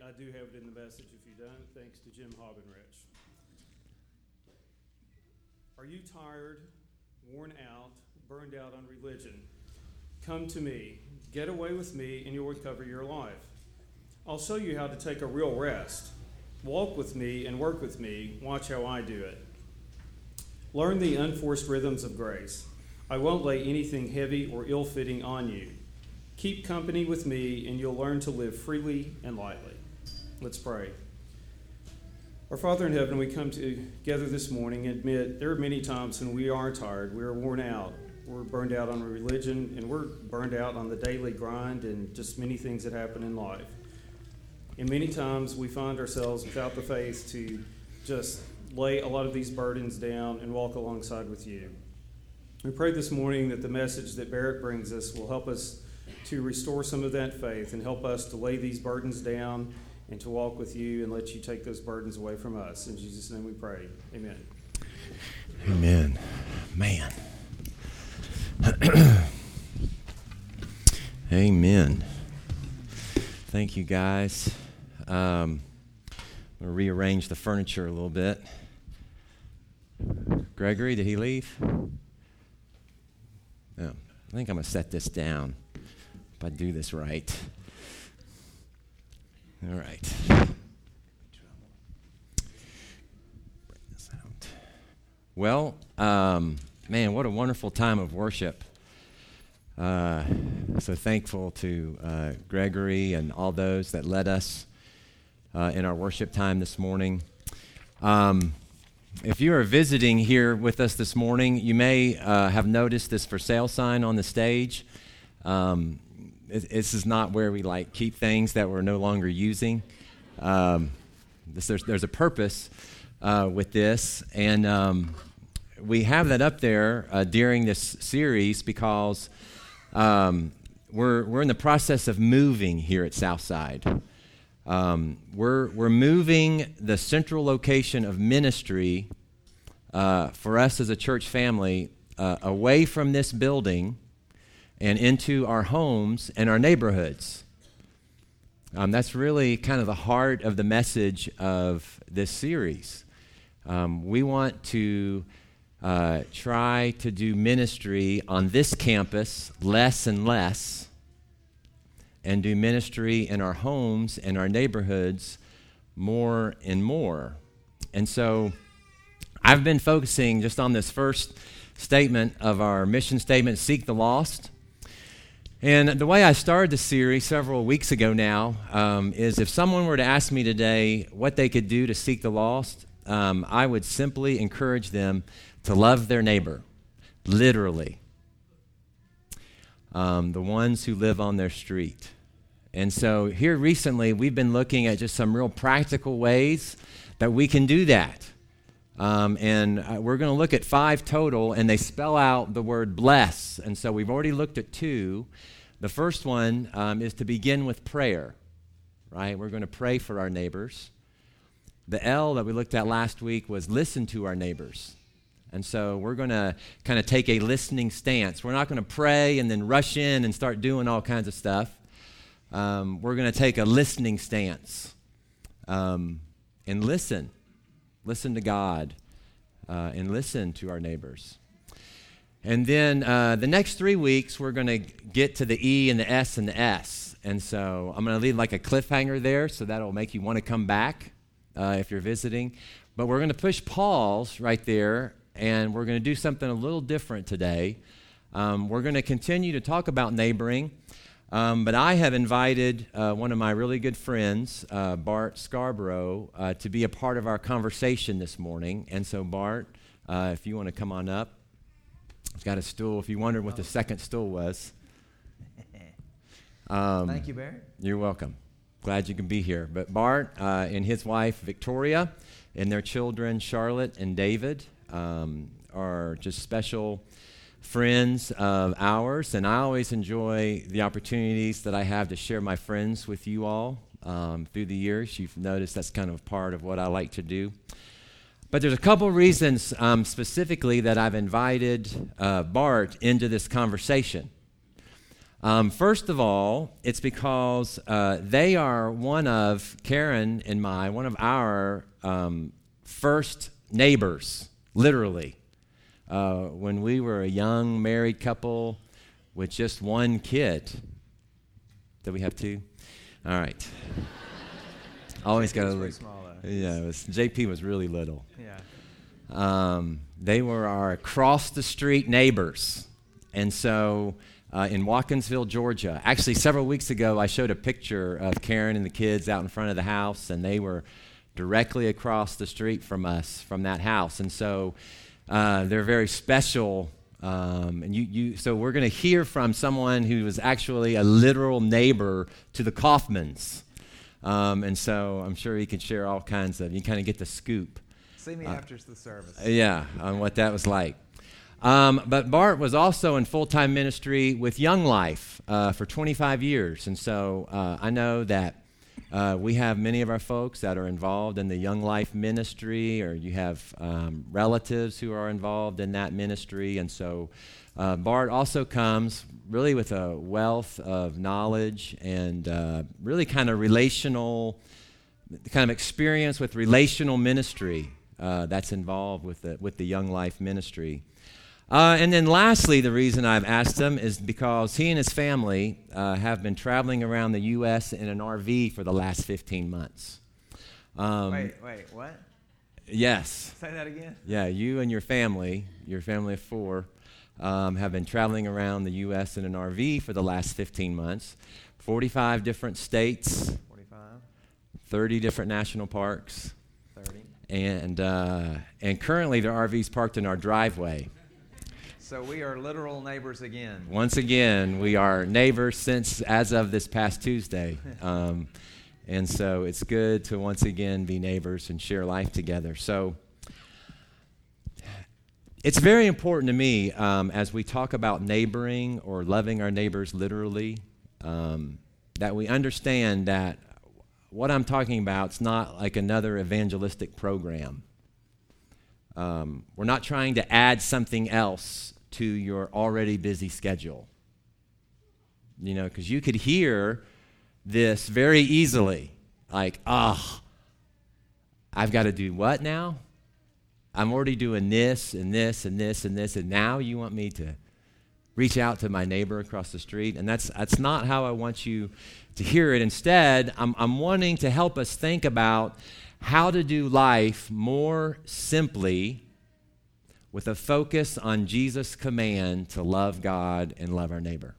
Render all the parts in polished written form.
I do have it in the message if you don't, thanks to Jim Hobbenrich. Are you tired, worn out, burned out on religion? Come to me. Get away with me and you'll recover your life. I'll show you how to take a real rest. Walk with me and work with me. Watch how I do it. Learn the unforced rhythms of grace. I won't lay anything heavy or ill-fitting on you. Keep company with me and you'll learn to live freely and lightly. Let's pray. Our Father in heaven, we come together this morning and admit there are many times when we are tired, we are worn out, we're burned out on religion, and we're burned out on the daily grind and just many things that happen in life. And many times we find ourselves without the faith to just lay a lot of these burdens down and walk alongside with you. We pray this morning that the message that Barrett brings us will help us to restore some of that faith and help us to lay these burdens down and to walk with you and let you take those burdens away from us. In Jesus' name we pray. Amen. Amen. Man. Amen. Thank you, guys. I'm going to rearrange the furniture a little bit. Gregory, did he leave? No. I think I'm going to set this down if I do this right. All right. Bring this out. Well, man, what a wonderful time of worship. So thankful to Gregory and all those that led us in our worship time this morning. If you are visiting here with us this morning, you may have noticed this for sale sign on the stage. This is not where we keep things that we're no longer using. There's a purpose with this, and we have that up there during this series because we're in the process of moving here at Southside. We're moving the central location of ministry for us as a church family away from this building and into our homes and our neighborhoods. That's really kind of the heart of the message of this series. We want to try to do ministry on this campus less and less, and do ministry in our homes and our neighborhoods more and more. And so I've been focusing just on this first statement of our mission statement, Seek the Lost. And the way I started the series several weeks ago now is if someone were to ask me today what they could do to seek the lost, I would simply encourage them to love their neighbor, literally. The ones who live on their street. And so here recently, we've been looking at just some real practical ways that we can do that. And we're going to look at 5 total, and they spell out the word bless. And so we've already looked at 2. The first one is to begin with prayer, right? We're going to pray for our neighbors. The L that we looked at last week was listen to our neighbors. And so we're going to kind of take a listening stance. We're not going to pray and then rush in and start doing all kinds of stuff. We're going to take a listening stance and listen. Listen to God and listen to our neighbors. And then the next 3 weeks, we're going to get to the E and the S and the S. And so I'm going to leave like a cliffhanger there, so that'll make you want to come back if you're visiting. But we're going to push pause right there, and we're going to do something a little different today. We're going to continue to talk about neighboring, but I have invited one of my really good friends, Bart Scarborough, to be a part of our conversation this morning. And so, Bart, if you want to come on up. I've got a stool, if you wondered what the second stool was. Thank you, Barrett. You're welcome. Glad you can be here. But Bart and his wife, Victoria, and their children, Charlotte and David, are just special friends of ours, and I always enjoy the opportunities that I have to share my friends with you all through the years. You've noticed that's kind of part of what I like to do. But there's a couple reasons specifically that I've invited Bart into this conversation. First of all, it's because they are one of Karen and one of our first neighbors, literally. When we were a young married couple with just one kid. Did we have two? All right. Always got a little. Small, yeah, JP was really little. Yeah. They were our across the street neighbors, and so in Watkinsville, Georgia. Actually, several weeks ago, I showed a picture of Karen and the kids out in front of the house, and they were directly across the street from us, from that house, and so they're very special. So we're going to hear from someone who was actually a literal neighbor to the Kaufmans. And so I'm sure he can share all kinds of, you kind of get the scoop. See me after the service. Yeah, on what that was like. But Bart was also in full-time ministry with Young Life for 25 years. And so I know that we have many of our folks that are involved in the Young Life ministry, or you have relatives who are involved in that ministry. And so Bart also comes really with a wealth of knowledge and really kind of relational, kind of experience with relational ministry that's involved with the Young Life ministry. And then lastly, the reason I've asked him is because he and his family have been traveling around the U.S. in an RV for the last 15 months. Wait, what? Yes. Say that again? Yeah, you and your family of four, have been traveling around the U.S. in an RV for the last 15 months, 45 different states, 45, 30 different national parks, 30. And currently the RV's parked in our driveway. So we are literal neighbors again. Once again, we are neighbors as of this past Tuesday. And so it's good to once again be neighbors and share life together. So it's very important to me as we talk about neighboring or loving our neighbors literally, that we understand that what I'm talking about is not like another evangelistic program. We're not trying to add something else to your already busy schedule. You know, because you could hear this very easily, like, I've got to do what now? I'm already doing this and this and this and this, and now you want me to reach out to my neighbor across the street? And that's not how I want you to hear it. Instead, I'm wanting to help us think about how to do life more simply with a focus on Jesus' command to love God and love our neighbor.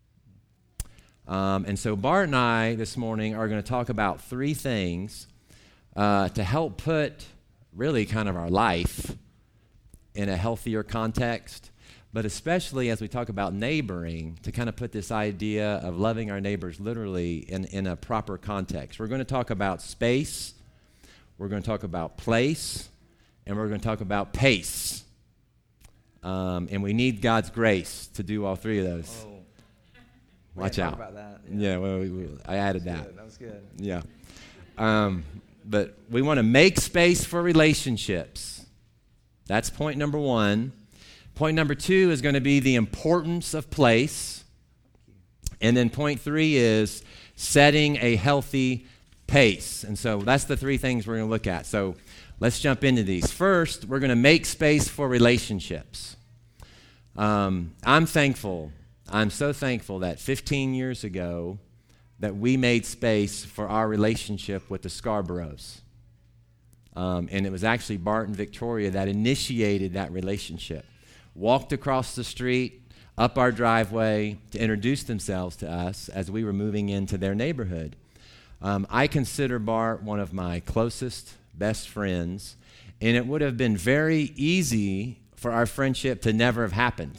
And so Bart and I this morning are going to talk about three things to help put really kind of our life in a healthier context, but especially as we talk about neighboring, to kind of put this idea of loving our neighbors literally in a proper context. We're going to talk about space, we're going to talk about place, and we're going to talk about pace. And we need God's grace to do all three of those. Oh. Watch Talk out. about that. Yeah, well, I added that. That was good. Yeah. But we want to make space for relationships. That's point number one. Point number two is going to be the importance of place. And then point three is setting a healthy pace. And so that's the three things we're going to look at. So let's jump into these. First, we're going to make space for relationships. I'm so thankful that 15 years ago that we made space for our relationship with the Scarboroughs. And it was actually Bart and Victoria that initiated that relationship. Walked across the street, up our driveway to introduce themselves to us as we were moving into their neighborhood. I consider Bart one of my closest, best friends, and it would have been very easy for our friendship to never have happened.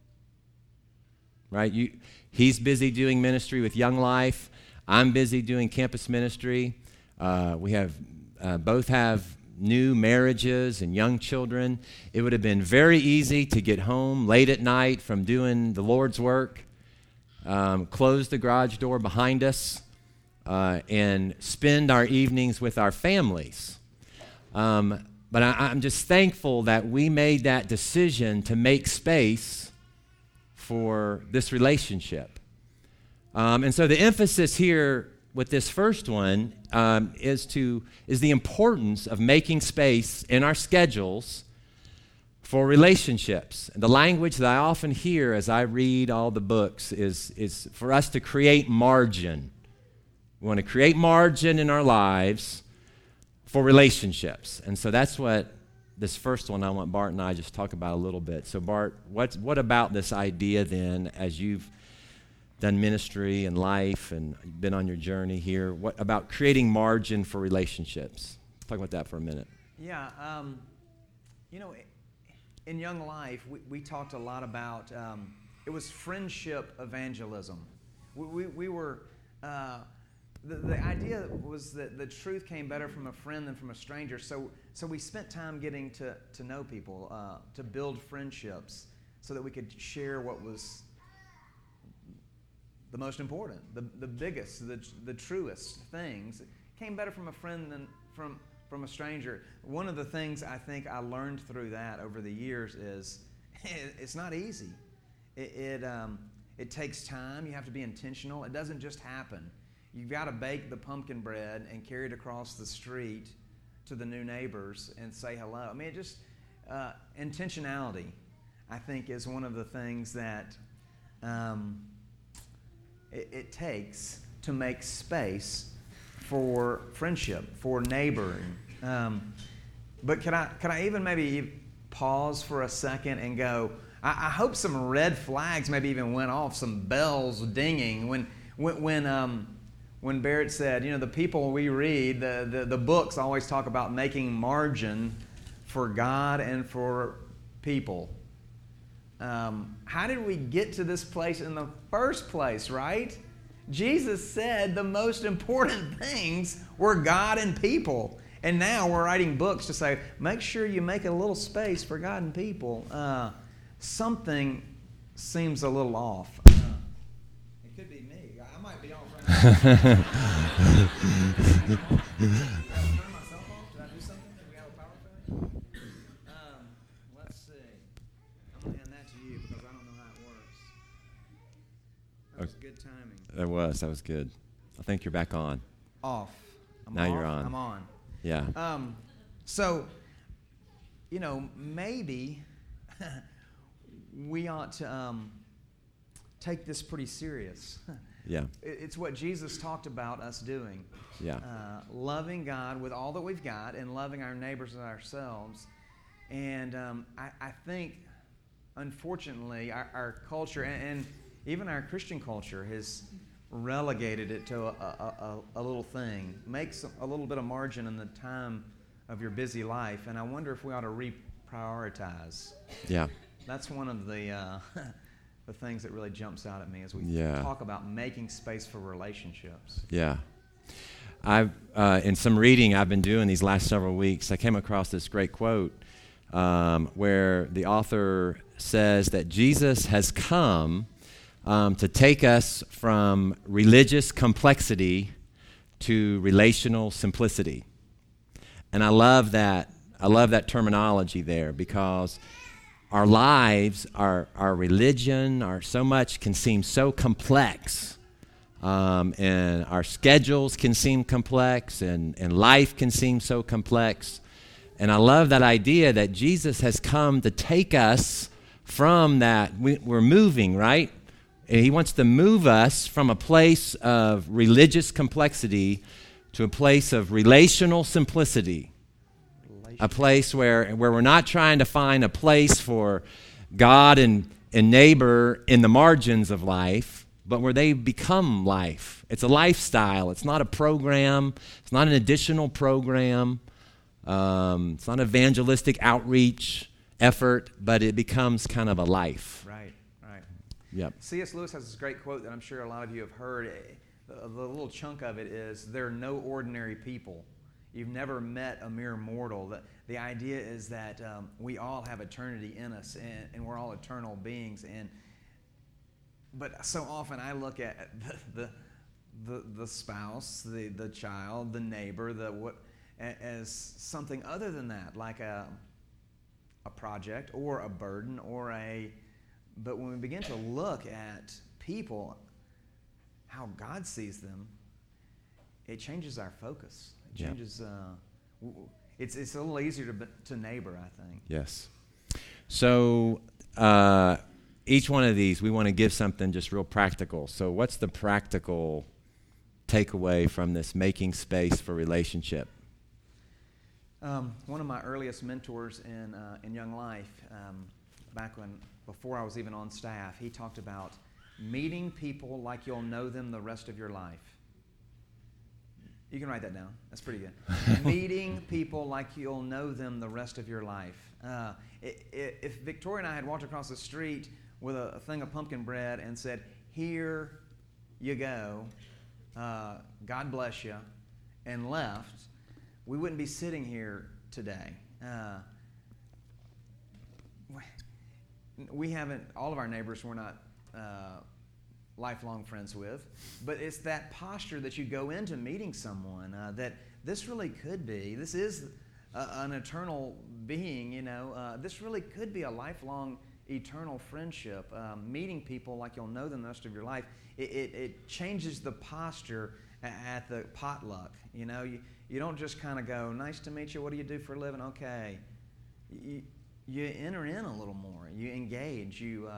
Right? He's busy doing ministry with Young Life. I'm busy doing campus ministry. We both have new marriages and young children. It would have been very easy to get home late at night from doing the Lord's work, close the garage door behind us, and spend our evenings with our families. But I'm just thankful that we made that decision to make space for this relationship. And so the emphasis here with this first one is the importance of making space in our schedules for relationships. And the language that I often hear as I read all the books is for us to create margin. We want to create margin in our lives for relationships. And so that's what this first one I want Bart and I just talk about a little bit. So Bart, what about this idea then, as you've done ministry and life and been on your journey here, what about creating margin for relationships? Let's talk about that for a minute. Yeah, in Young Life, we talked a lot about, it was friendship evangelism. We were, the idea was that the truth came better from a friend than from a stranger. So we spent time getting to know people, to build friendships so that we could share what was the most important, the biggest, the truest things. It came better from a friend than from a stranger. One of the things I think I learned through that over the years is it's not easy. It takes time. You have to be intentional. It doesn't just happen. You've got to bake the pumpkin bread and carry it across the street to the new neighbors and say hello. I mean, intentionality, I think, is one of the things that it takes to make space for friendship, for neighboring. But could I even maybe pause for a second and go, I hope some red flags maybe even went off, some bells dinging when Barrett said, the people we read, the books always talk about making margin for God and for people. How did we get to this place in the first place, right? Jesus said the most important things were God and people. And now we're writing books to say, make sure you make a little space for God and people. Something seems a little off. It could be me. I might be off right now. Turn myself off? Did I do something? Do we have a power failure? Let's see. I'm going to hand that to you because I don't know how it works. That was good timing. That was good. I think you're back on. Off. You're on. I'm on. Yeah. So, maybe we ought to take this pretty serious. Yeah. It's what Jesus talked about us doing. Yeah. Loving God with all that we've got and loving our neighbors and ourselves. And I think, unfortunately, our culture and even our Christian culture has relegated it to a little thing. Makes a little bit of margin in the time of your busy life. And I wonder if we ought to reprioritize. Yeah. That's one of the the things that really jumps out at me as we talk about making space for relationships. Yeah. I've in some reading I've been doing these last several weeks, I came across this great quote where the author says that Jesus has come to take us from religious complexity to relational simplicity. And I love that terminology there, because our lives, our religion, so much can seem so complex. And our schedules can seem complex, and life can seem so complex. And I love that idea that Jesus has come to take us from that. We're moving, right? And he wants to move us from a place of religious complexity to a place of relational simplicity. A place where we're not trying to find a place for God and neighbor in the margins of life, but where they become life. It's a lifestyle. It's not a program. It's not an additional program. It's not evangelistic outreach effort, but it becomes kind of a life. Right. Yep. C.S. Lewis has this great quote that I'm sure a lot of you have heard. The little chunk of it is, there are no ordinary people. You've never met a mere mortal. The idea is that we all have eternity in us, and we're all eternal beings. But so often I look at the spouse, the child, the neighbor, as something other than that, like a project or a burden or But when we begin to look at people, how God sees them, it changes our focus. It Yeah. changes. It's a little easier to neighbor, I think. Yes. So each one of these, we want to give something just real practical. So what's the practical takeaway from this making space for relationship? One of my earliest mentors in Young Life, before I was even on staff, he talked about meeting people like you'll know them the rest of your life. You can write that down. That's pretty good. Meeting people like you'll know them the rest of your life. If Victoria and I had walked across the street with a thing of pumpkin bread and said, "Here you go, God bless you," and left, we wouldn't be sitting here today. We haven't, all of our neighbors we're not lifelong friends with, but it's that posture that you go into meeting someone that this really could be, this is an eternal being, this really could be a lifelong eternal friendship. Meeting people like you'll know them the rest of your life, it changes the posture at the potluck. You don't just kind of go, "Nice to meet you, what do you do for a living?" Okay. You enter in a little more. You engage. You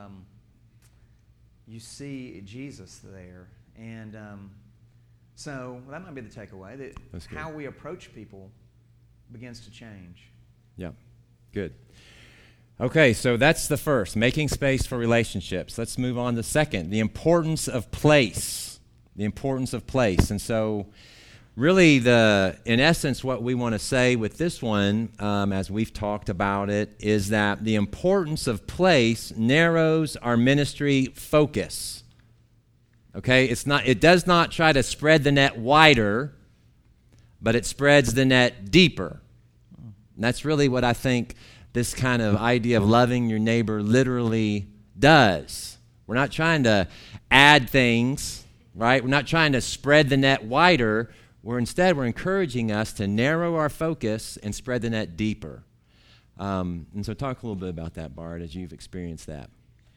see Jesus there. And so that might be the takeaway, that how we approach people begins to change. Yeah, good. Okay, so that's the first, making space for relationships. Let's move on to the second, the importance of place. The importance of place. And so really, in essence, what we want to say with this one, as we've talked about it, is that the importance of place narrows our ministry focus. Okay, it does not try to spread the net wider, but it spreads the net deeper. And that's really what I think this kind of idea of loving your neighbor literally does. We're not trying to add things, right? We're not trying to spread the net wider. We're encouraging us to narrow our focus and spread the net deeper. And so talk a little bit about that, Bart, as you've experienced that.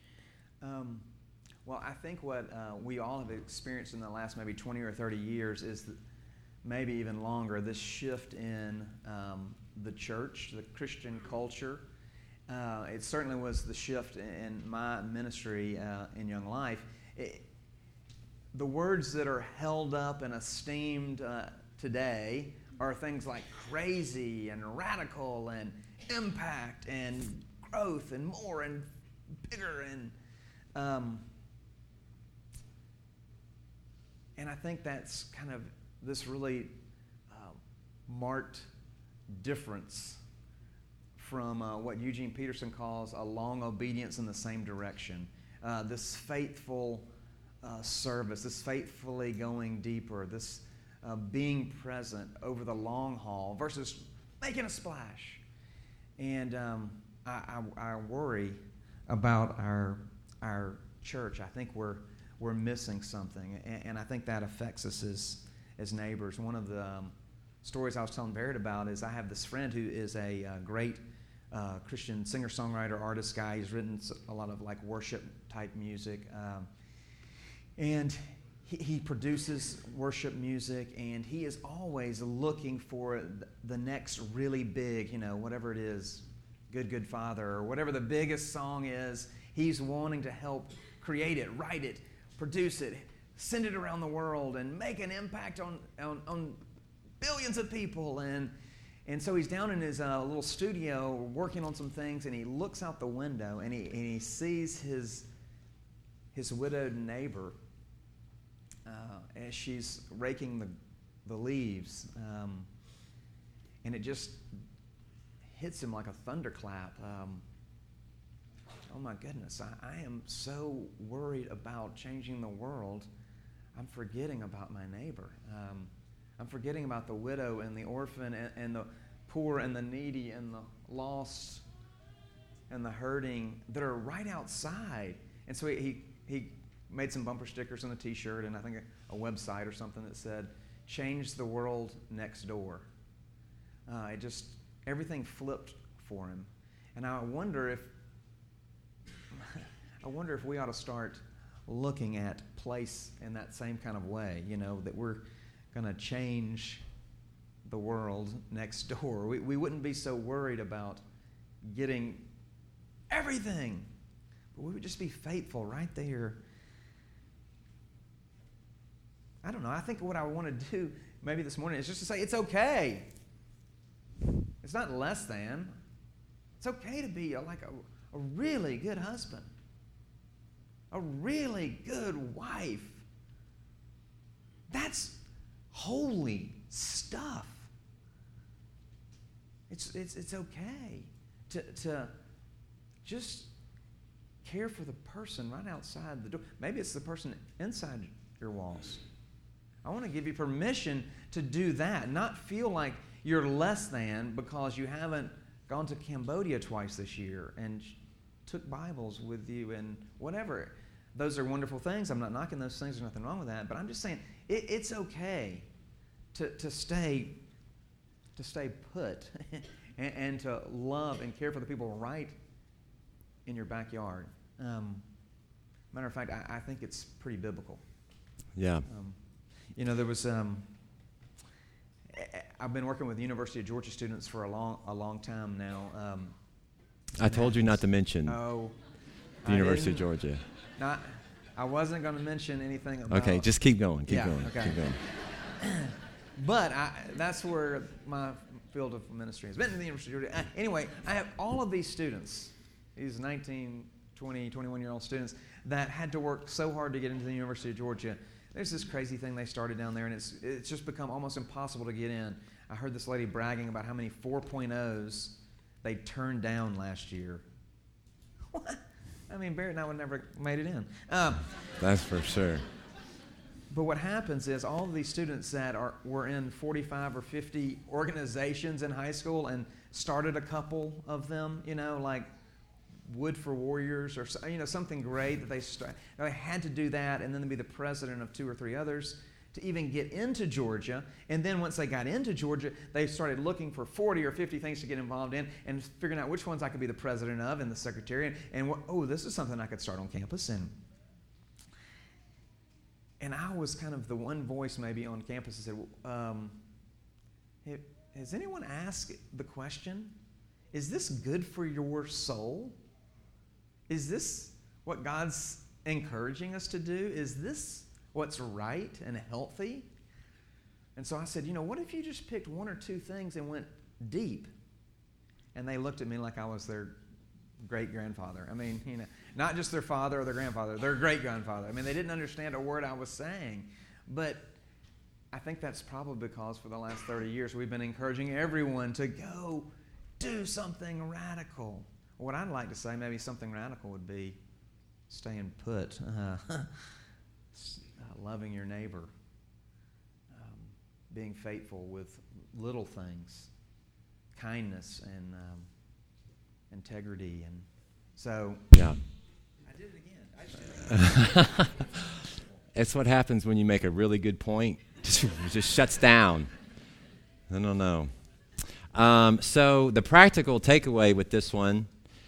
Well, I think what we all have experienced in the last maybe 20 or 30 years is maybe even longer, this shift in the church, the Christian culture. It certainly was the shift in my ministry in Young Life. The words that are held up and esteemed today are things like crazy and radical and impact and growth and more and bigger and I think that's kind of this really marked difference from what Eugene Peterson calls a long obedience in the same direction. This faithful service, this faithfully going deeper, this being present over the long haul versus making a splash. And I worry about our church. I think we're missing something, and I think that affects us as neighbors. One of the stories I was telling Barrett about is I have this friend who is a great Christian singer-songwriter, artist guy. He's written a lot of like worship type music. And he produces worship music, and he is always looking for the next really big, whatever it is, Good Father, or whatever the biggest song is. He's wanting to help create it, write it, produce it, send it around the world, and make an impact on billions of people. And so he's down in his little studio working on some things, and he looks out the window, and he sees his widowed neighbor as she's raking the leaves, and it just hits him like a thunderclap. Oh my goodness, I am so worried about changing the world, I'm forgetting about my neighbor. I'm forgetting about the widow and the orphan and the poor and the needy and the lost and the hurting that are right outside. And so he made some bumper stickers and a T-shirt and I think a website or something that said, "Change the world next door." Everything flipped for him. And I wonder if we ought to start looking at place in that same kind of way, that we're going to change the world next door. We wouldn't be so worried about getting everything, but we would just be faithful right there. I don't know. I think what I want to do maybe this morning is just to say it's okay. It's not less than. It's okay to be a really good husband, a really good wife. That's holy stuff. It's okay to just care for the person right outside the door. Maybe it's the person inside your walls. I want to give you permission to do that, not feel like you're less than because you haven't gone to Cambodia twice this year and took Bibles with you and whatever. Those are wonderful things. I'm not knocking those things. There's nothing wrong with that. But I'm just saying it's okay to stay put and to love and care for the people right in your backyard. Matter of fact, I think it's pretty biblical. Yeah. There was I've been working with the University of Georgia students for a long time now. I told you not to mention the University of Georgia. I wasn't going to mention anything about... Okay, just keep going. Keep going. But that's where my field of ministry has been, in the University of Georgia. Anyway, I have all of these students, these 19, 20, 21-year-old students that had to work so hard to get into the University of Georgia. There's this crazy thing they started down there, and it's just become almost impossible to get in. I heard this lady bragging about how many 4.0s they turned down last year. What? I mean, Barrett and I would never made it in. That's for sure. But what happens is all of these students that were in 45 or 50 organizations in high school and started a couple of them, like Wood for Warriors or something great that they had to do that and then be the president of 2 or 3 others to even get into Georgia. And then once they got into Georgia, they started looking for 40 or 50 things to get involved in and figuring out which ones I could be the president of and the secretary. And this is something I could start on campus. And I was kind of the one voice maybe on campus that said, has anyone asked the question, is this good for your soul? Is this what God's encouraging us to do? Is this what's right and healthy? And so I said, what if you just picked 1 or 2 things and went deep? And they looked at me like I was their great-grandfather. I mean, not just their father or their grandfather, their great-grandfather. I mean, they didn't understand a word I was saying. But I think that's probably because for the last 30 years we've been encouraging everyone to go do something radical. What I'd like to say, maybe something radical would be staying put, loving your neighbor, being faithful with little things, kindness and integrity. And so, yeah. I did it again. It's what happens when you make a really good point. It just shuts down. No. So the practical takeaway with this one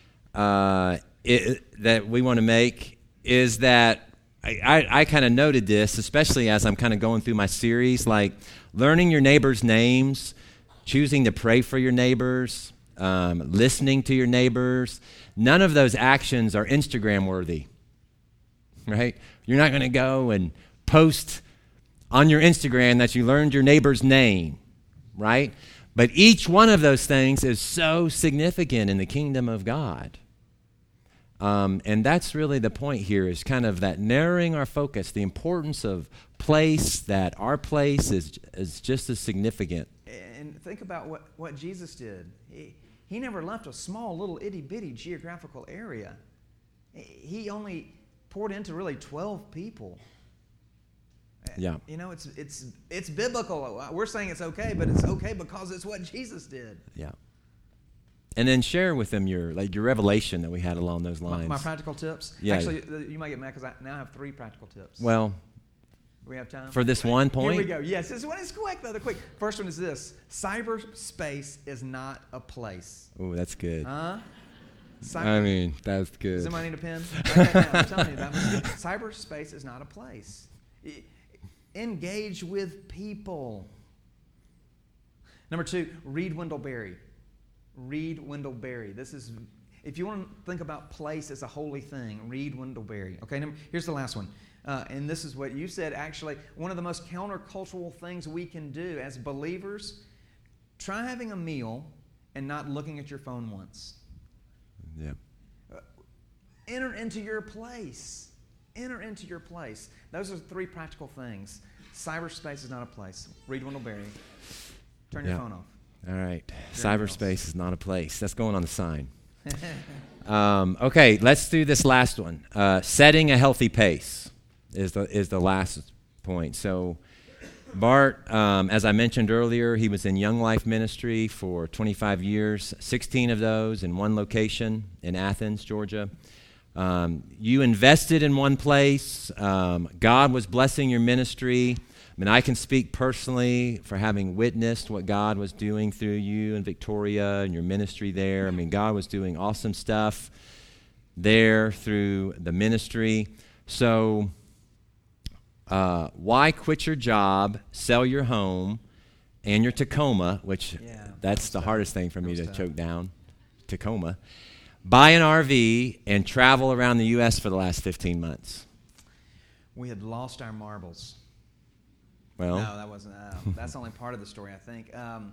that we want to make is that I kind of noted this, especially as I'm kind of going through my series, like learning your neighbors' names, choosing to pray for your neighbors, listening to your neighbors. None of those actions are Instagram worthy, right? You're not going to go and post on your Instagram that you learned your neighbor's name, right? But each one of those things is so significant in the kingdom of God. And that's really the point here, is kind of that narrowing our focus, the importance of place, that our place is just as significant. And think about what Jesus did. He never left a small little itty-bitty geographical area. He only poured into really 12 people. Yeah. It's biblical. We're saying it's okay, but it's okay because it's what Jesus did. Yeah. And then share with them your revelation that we had along those lines. My practical tips? Yeah. Actually, you might get mad because I now have 3 practical tips. Well, do we have time? For this one point? Here we go. Yes, this one is quick, though. The quick. First one is this. Cyberspace is not a place. Ooh, that's good. I mean, that's good. Does anybody need a pen? Write that down. I'm telling you, that was good. Cyberspace is not a place. Engage with people. Number 2, read Wendell Berry. Read Wendell Berry. This is, if you want to think about place as a holy thing, read Wendell Berry. Okay, here's the last one. And this is what you said, actually, one of the most countercultural things we can do as believers, try having a meal and not looking at your phone once. Yep. Enter into your place. Enter into your place. Those are 3 practical things. Cyberspace is not a place. Read Wendell Berry. Turn your phone off. All right. Cyberspace is not a place. That's going on the sign. Okay, let's do this last one. Setting a healthy pace is the last point. So Bart, as I mentioned earlier, he was in Young Life Ministry for 25 years, 16 of those in one location in Athens, Georgia. You invested in one place. God was blessing your ministry. I mean, I can speak personally for having witnessed what God was doing through you and Victoria and your ministry there. I mean, God was doing awesome stuff there through the ministry. So why quit your job, sell your home and your Tacoma, which that's the hardest thing for me to choke down, Tacoma, buy an RV and travel around the U.S. for the last 15 months? We had lost our marbles. Well, no, that wasn't. That's only part of the story, I think.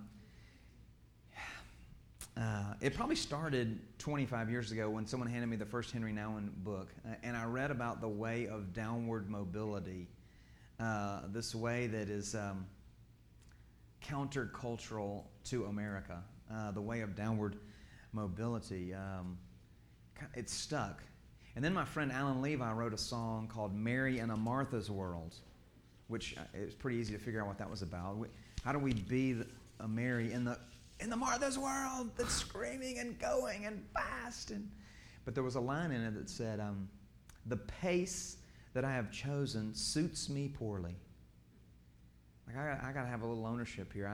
It probably started 25 years ago when someone handed me the first Henry Nouwen book, and I read about the way of downward mobility, this way that is countercultural to America, the way of downward mobility. It stuck. And then my friend Alan Levi wrote a song called Mary in a Martha's World, which it's pretty easy to figure out what that was about. How do we be a Mary in the Martha's world that's screaming and going and fast? But there was a line in it that said, the pace that I have chosen suits me poorly. Like I got to have a little ownership here.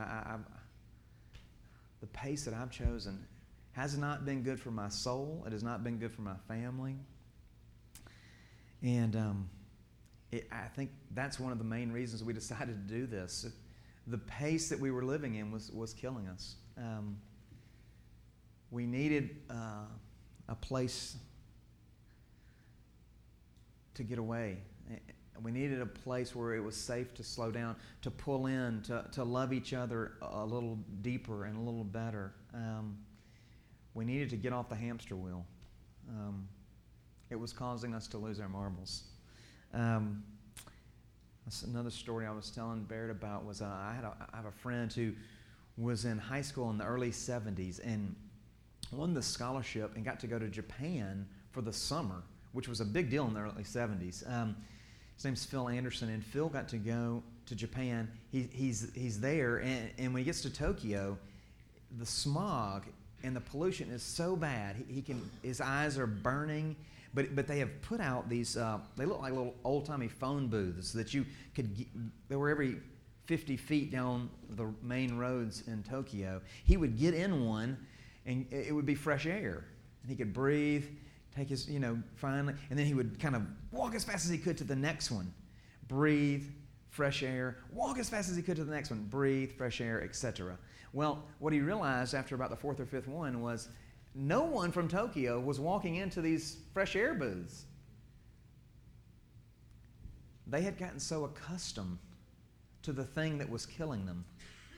The pace that I've chosen has not been good for my soul. It has not been good for my family. And I think that's one of the main reasons we decided to do this. The pace that we were living in was killing us. We needed a place to get away. We needed a place where it was safe to slow down, to pull in, to love each other a little deeper and a little better. We needed to get off the hamster wheel. It was causing us to lose our marbles. That's another story I was telling Barrett about was I have a friend who was in high school in the early 70s and won the scholarship and got to go to Japan for the summer, which was a big deal in the early 70s. His name's Phil Anderson, and Phil got to go to Japan. He's there, and when he gets to Tokyo, the smog and the pollution is so bad. His eyes are burning. But they have put out these, they look like little old-timey phone booths that you could, they were every 50 feet down the main roads in Tokyo. He would get in one, and it would be fresh air. And he could breathe, take his, finally, and then he would kind of walk as fast as he could to the next one. Breathe, fresh air, walk as fast as he could to the next one. Breathe, fresh air, etc. Well, what he realized after about the 4th or 5th one was, no one from Tokyo was walking into these fresh air booths. They had gotten so accustomed to the thing that was killing them.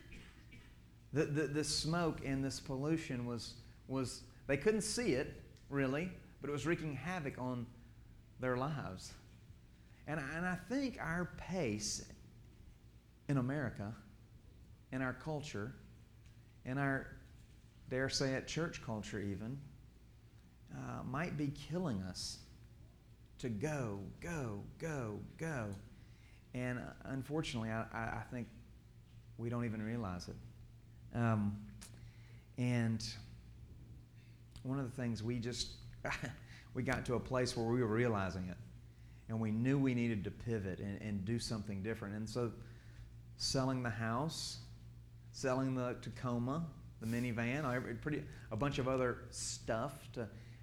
The smoke and this pollution was they couldn't see it, really, but it was wreaking havoc on their lives. And I think our pace in America, in our culture, in our, dare say it, church culture even, might be killing us to go. And unfortunately, I think we don't even realize it. And one of the things we got to a place where we were realizing it. And we knew we needed to pivot and do something different. And so selling the house, selling the Tacoma, the minivan, a bunch of other stuff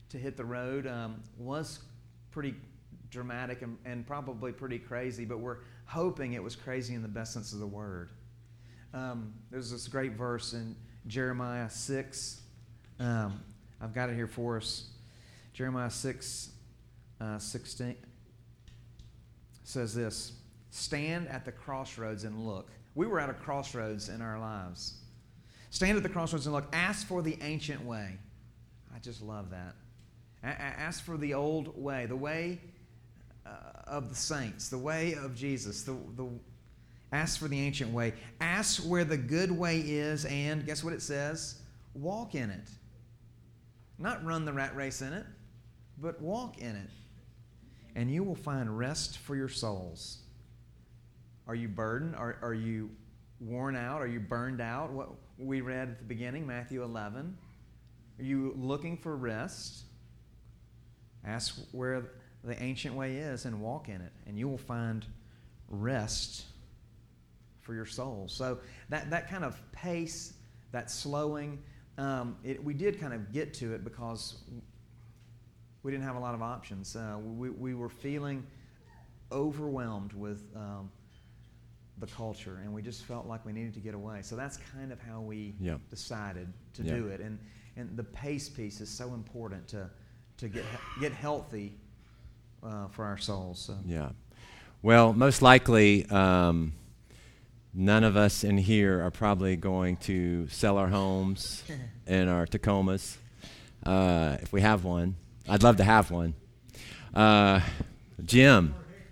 to hit the road was pretty dramatic and probably pretty crazy, but we're hoping it was crazy in the best sense of the word. There's this great verse in Jeremiah 6. I've got it here for us. Jeremiah 6, 16 says this, "Stand at the crossroads and look." We were at a crossroads in our lives. Stand at the crossroads and look. Ask for the ancient way. I just love that. Ask for the old way, the way of the saints, the way of Jesus. Ask for the ancient way. Ask where the good way is, and guess what it says? Walk in it. Not run the rat race in it, but walk in it. And you will find rest for your souls. Are you burdened? Are you worn out? Are you burned out? What we read at the beginning, Matthew 11. Are you looking for rest? Ask where the ancient way is and walk in it, and you will find rest for your souls. So that kind of pace, that slowing, we did kind of get to it because we didn't have a lot of options. We were feeling overwhelmed with the culture, and we just felt like we needed to get away. So that's kind of how we decided to do it. And the pace piece is so important to get healthy for our souls. So. Yeah. Well, most likely, none of us in here are probably going to sell our homes and our Tacomas if we have one. I'd love to have one. Jim.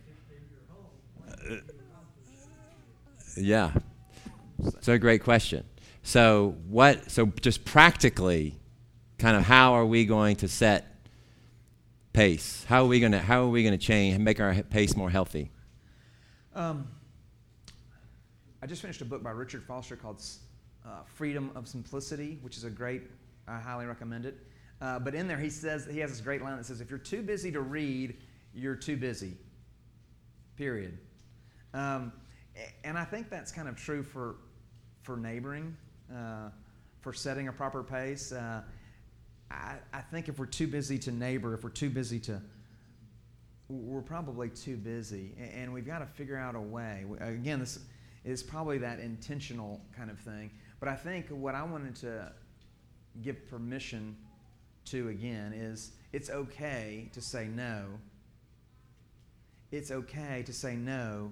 Yeah. It's a great question. So just practically, kind of how are we going to set pace? How are we going to change and make our pace more healthy? I just finished a book by Richard Foster called Freedom of Simplicity, which is I highly recommend it. But in there he has this great line that says, if you're too busy to read, you're too busy. Period. And I think that's kind of true for neighboring, for setting a proper pace. I think if we're too busy to neighbor, if we're too busy we're probably too busy. And we've got to figure out a way. Again, this is probably that intentional kind of thing. But I think what I wanted to give permission to, again, is it's okay to say no. It's okay to say no.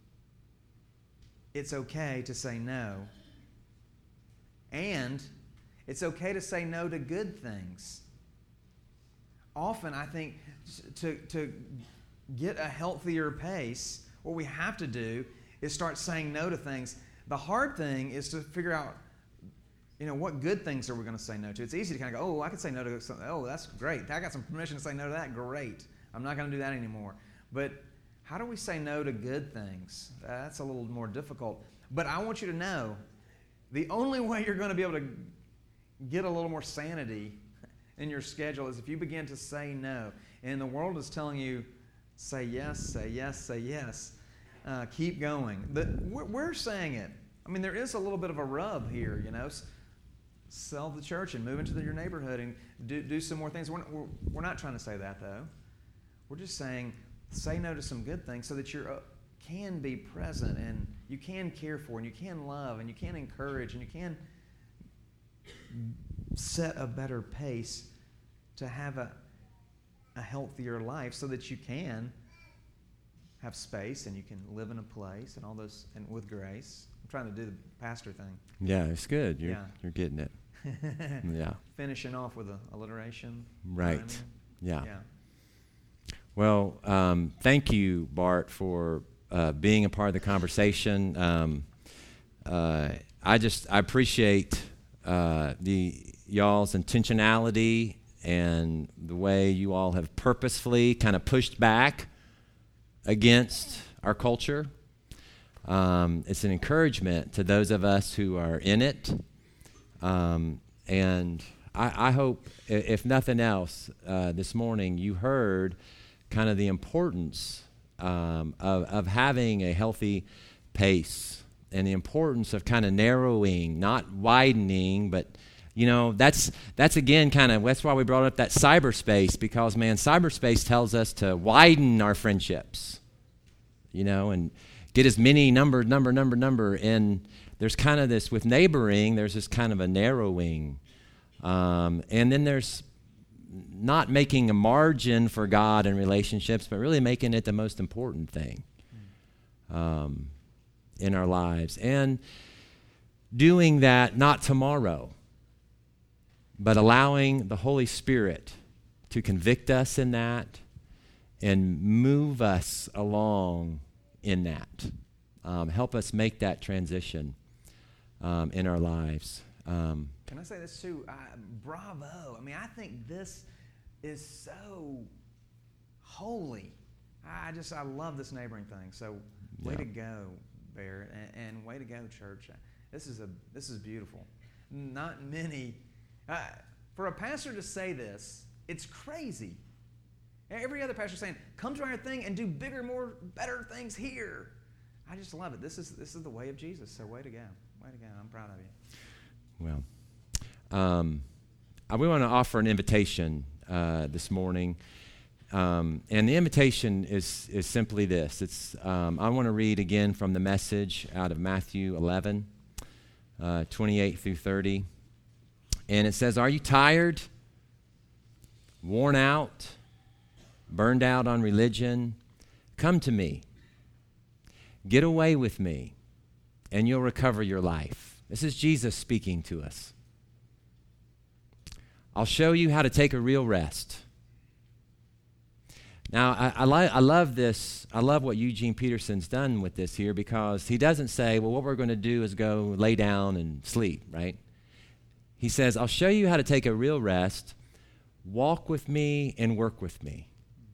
It's okay to say no. And it's okay to say no to good things. Often, I think, to get a healthier pace, what we have to do is start saying no to things. The hard thing is to figure out, what good things are we going to say no to? It's easy to kind of go, I can say no to something. Oh, that's great. I got some permission to say no to that. Great. I'm not going to do that anymore. But how do we say no to good things? That's a little more difficult. But I want you to know, the only way you're going to be able to get a little more sanity in your schedule is if you begin to say no. And the world is telling you, say yes, say yes, say yes. Keep going. We're saying it. I mean, there is a little bit of a rub here, Sell the church and move into your neighborhood and do some more things. We're not trying to say that, though. We're just saying, say no to some good things so that you can be present and you can care for and you can love and you can encourage and you can set a better pace to have a healthier life so that you can have space and you can live in a place and all those, and with grace. I'm trying to do the pastor thing. Yeah, it's good. You're getting it. Yeah. Finishing off with alliteration. Right. You know what I mean? Yeah. Well, thank you, Bart, for being a part of the conversation. I appreciate y'all's intentionality and the way you all have purposefully kind of pushed back against our culture. It's an encouragement to those of us who are in it. And I hope, if nothing else, this morning you heard kind of the importance of having a healthy pace and the importance of kind of narrowing, not widening, but You know, that's again that's why we brought up that cyberspace, because, man, cyberspace tells us to widen our friendships, you know, and get as many number. And there's kind of this, with neighboring, there's this kind of a narrowing. And then there's not making a margin for God in relationships, but really making it the most important thing in our lives. And doing that not tomorrow, but allowing the Holy Spirit to convict us in that and move us along in that. Help us make that transition in our lives. Can I say this too? Bravo. I mean, I think this is so holy. I love this neighboring thing. So way to go, Barrett, and way to go, church. This is beautiful. Not many. For a pastor to say this, it's crazy. Every other pastor saying, "Come to our thing and do bigger, more, better things here." I just love it. This is the way of Jesus. So way to go. Way to go. I'm proud of you. Well, we want to offer an invitation this morning. And the invitation is simply this. It's I want to read again from the Message out of Matthew 11, 28 through 30. And it says, "Are you tired, worn out, burned out on religion? Come to me. Get away with me, and you'll recover your life." This is Jesus speaking to us. "I'll show you how to take a real rest." Now, I love this. I love what Eugene Peterson's done with this here, because he doesn't say, well, what we're going to do is go lay down and sleep, right? He says, "I'll show you how to take a real rest. Walk with me and work with me."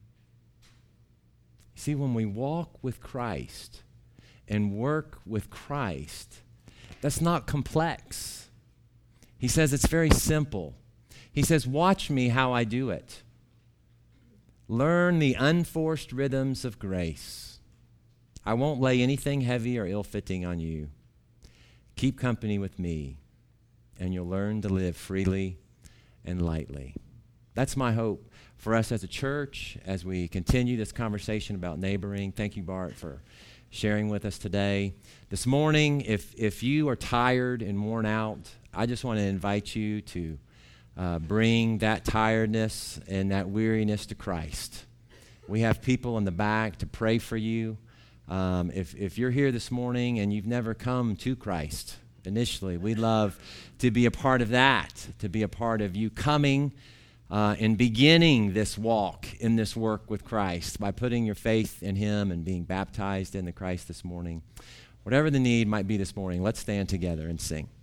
See, when we walk with Christ and work with Christ, that's not complex. He says it's very simple. He says, "Watch me how I do it. Learn the unforced rhythms of grace. I won't lay anything heavy or ill-fitting on you. Keep company with me, and you'll learn to live freely and lightly." That's my hope for us as a church as we continue this conversation about neighboring. Thank you, Bart, for sharing with us today. This morning, if you are tired and worn out, I just want to invite you to bring that tiredness and that weariness to Christ. We have people in the back to pray for you. If you're here this morning and you've never come to Christ initially, we'd love to be a part of that, to be a part of you coming and beginning this walk in this work with Christ by putting your faith in Him and being baptized into Christ this morning. Whatever the need might be this morning, let's stand together and sing.